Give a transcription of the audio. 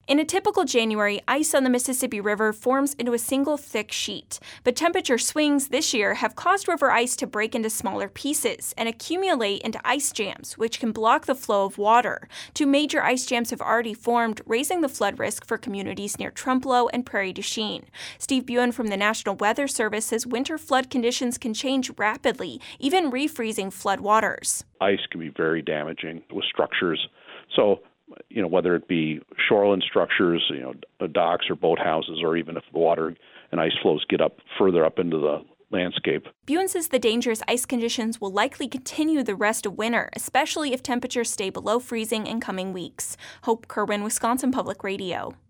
In a typical January, ice on the Mississippi River forms into a single thick sheet. But temperature swings this year have caused river ice to break into smaller pieces and accumulate into ice jams, which can block the flow of water. 2 major ice jams have already formed, raising the flood risk for communities near Trempealeau and Prairie du Chien. Steve Buen from the National Weather Service says winter flood conditions can change rapidly, even refreezing flood waters. Ice can be very damaging with structures. So, whether it be shoreline structures, docks or boathouses, or even if the water and ice flows get up further up into the landscape. Buen says the dangerous ice conditions will likely continue the rest of winter, especially if temperatures stay below freezing in coming weeks. Hope Kerwin, Wisconsin Public Radio.